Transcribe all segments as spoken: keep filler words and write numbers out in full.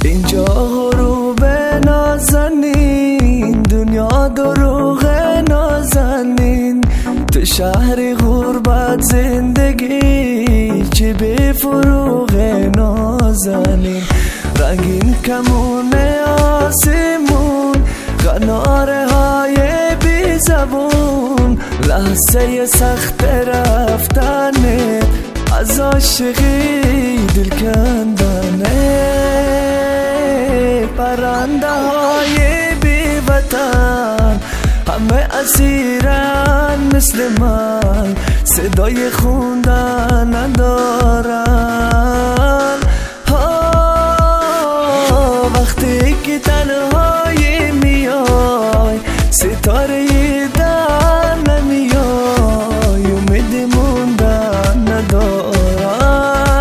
اینجا غروب نازنین، دنیا دروغ نازنین، تو شهر غربت زندگی چه به فروغ نازنین. رنگین کمون آسمون، قناره های بی زبون، لحظه سخت رفتنه از عاشقی دل کندنه. پرنده های بی وطن همه اسیرن مثل من، صدای خوندن ندارن. وقتی که تنهایی میای ستاره در نمیای، امید موندن ندارم.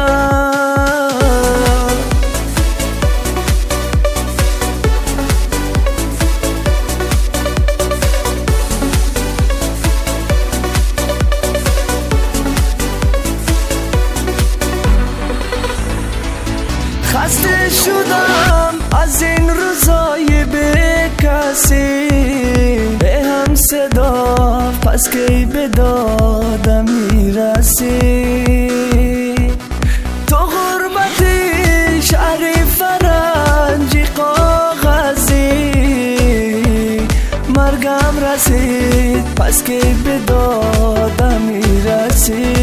خسته شدم از این روزای به کسی، به هم صدا پس کی به دادم میرسی. تو غربتی شهری فرنگی کاغذی، مرگم رسید پس کی به دادم میرسی.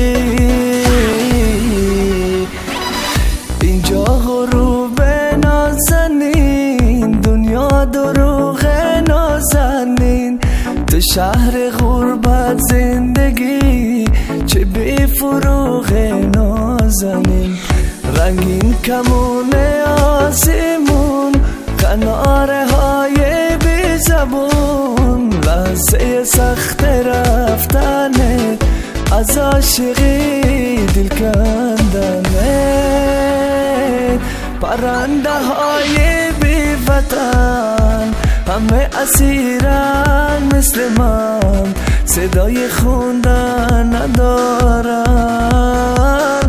اینجا غروب نازنین، دنیا دروغ نازنین، تو شهر غربت زندگی چه به فروغ نازنین. رنگین کمون آسمون، کناره های بی زبون، لحظه سخت رفتنه از عاشقی دل کندنه. پرنده های بی وطن همه اسیرن مثل من، صدای خوندن ندارن.